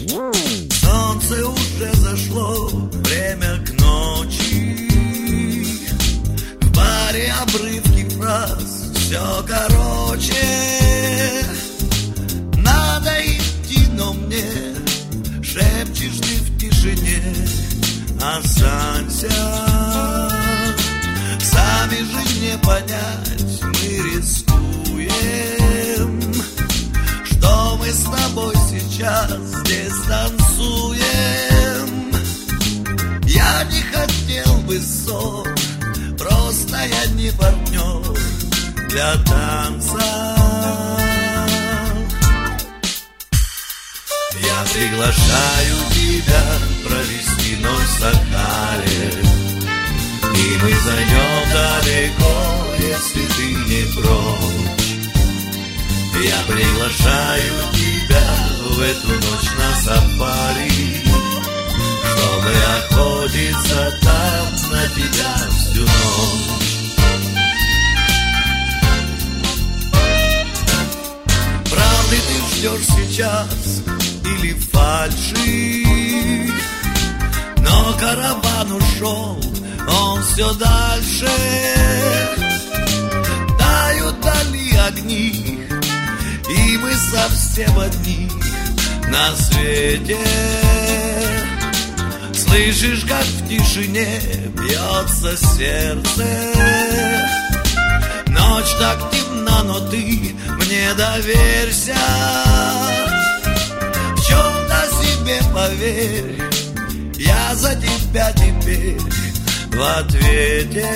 Солнце уже зашло, время к ночи. В баре обрывки фраз, все короче. Надо идти, но мне шепчешь ты в тишине. Останься, сами же не понять, мы рискуем, что мы с тобой сейчас здесь танцуем. Я не хотел бы ссор, просто я не партнер для танца. Я приглашаю тебя провести ночь в Сахаре, и мы зайдем далеко, если ты не прочь. Я приглашаю тебя в эту ночь на сафари, чтобы охотиться там на тебя всю ночь. Правды ты ждешь сейчас или фальши, но караван ушел, он все дальше. Тают вдали огни, и мы совсем одни на свете. Слышишь, как в тишине бьется сердце. Ночь так темна, но ты мне доверься. В чем-то себе поверь, я за тебя теперь в ответе.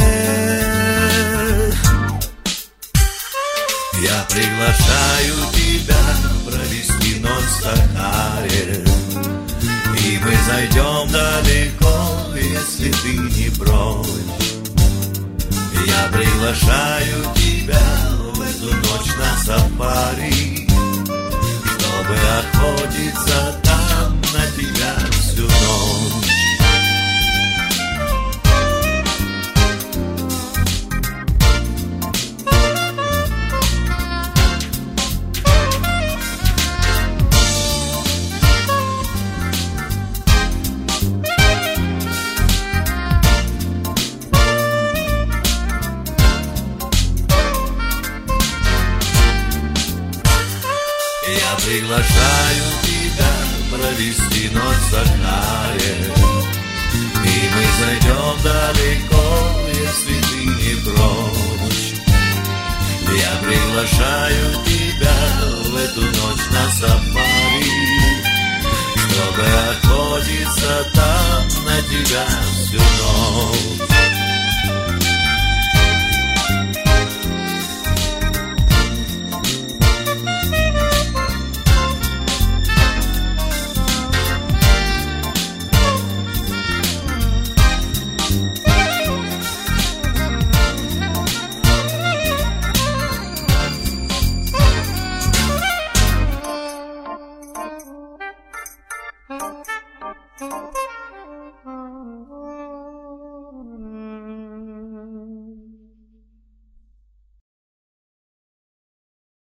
Я приглашаю тебя провести ночь в Сахаре, и мы зайдем далеко, если ты не прочь. Я приглашаю тебя в эту ночь на сафари, чтобы охотиться там на тебя всю ночь. Я приглашаю тебя провести ночь в Сахаре, и мы зайдем далеко, если ты не прочь. Я приглашаю тебя в эту ночь на сафари, чтобы охотиться там на тебя всю ночь. Oh,